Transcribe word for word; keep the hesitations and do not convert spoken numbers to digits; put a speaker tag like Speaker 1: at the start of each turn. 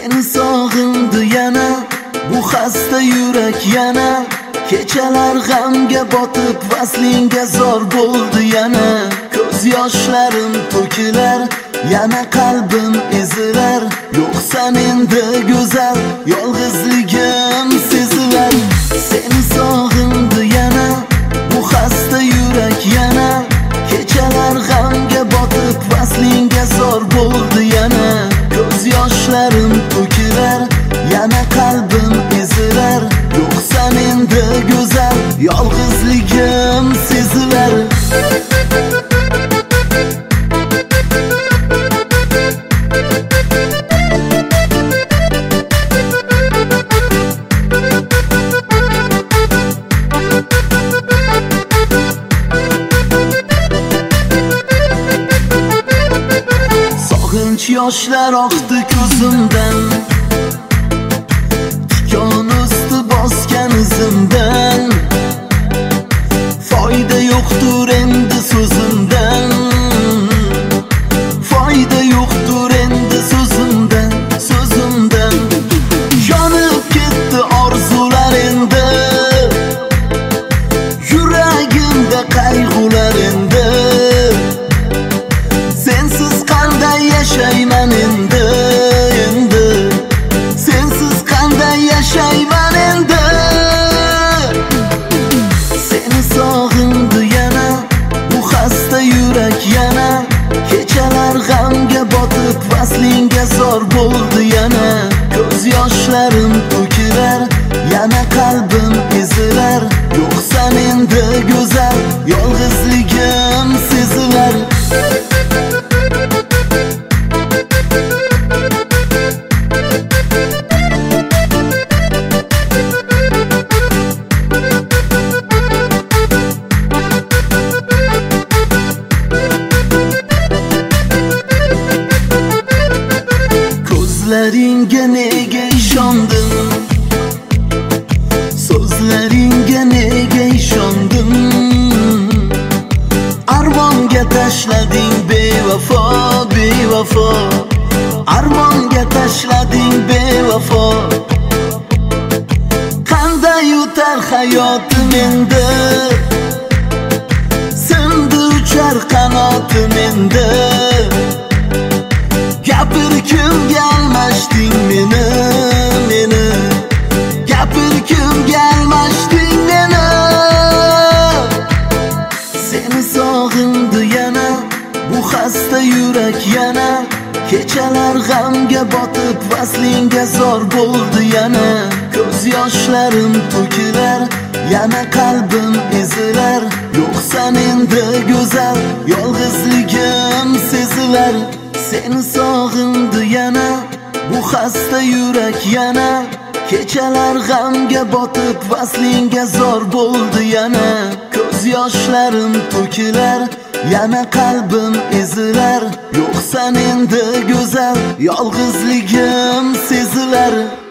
Speaker 1: Seni sog'indi yana bu xasta yurak yana. Kechalar g'amga botib vaslinga zor bo'ldi yana. Ko'z yoshlarim to'kilar, yana qalbim ezilar. Yo'qsan endi go'zal, yolg'izligim sezilar. Seni sog'indi yana bu xasta yurak yana. Kechalar g'amga botib vaslinga zor bo'ldi yana. Ko'z yoshlarim to'kilar, yana qalbim ezilar. Yo'qsan endi go'zal, yolg'izligim sezilar. Sog'inch yoshlar oqdi ko'zimdan, tikon usti bosgan izimdan. Foyda yo'qdir endi so'zimdan, foyda yo'qdir endi so'zimdan, so'zimdan. Yonib ketdi orzular endi, yuragimda qayg'ular endi. Sensiz qanday yashayman endi, endi sensiz qanday yashayman endi. Seni sog'indi yana bu xasta yurak yana. Kechalar g'amga botib vaslinga zor bo'ldi yana. Ko'z yoshlarim to'kilar, yana qalbim ezilar. Yo'qsan endi go'zal, yolg'izligim sezilar. So'zlaringga nega ishondim, so'zlaringga nega ishondim. Armonga tashlading bevafo, bevafo. Armonga tashlading bevafo. Qanday o'tar hayotim endi, sindi uchar qanotim endi. Gapirkimga almashding meni, meni. Gapirkimga almashding meni. Seni sog'indi yana bu xasta yurak yana. Kechalar g'amga botib vaslinga zor bo'ldi yana. Ko'z yoshlarim to'kilar, yana qalbim ezilar. Yo'qsan endi go'zal, yolg'izligim sezilar. Seni sog'indi yana bu xasta yurak yana. Kechalar g'amga botib vaslinga zor bo'ldi yana. Ko'z yoshlarim to'kilar, yana qalbim ezilar. Yo'qsan endi go'zal, yolg'izligim sezilar.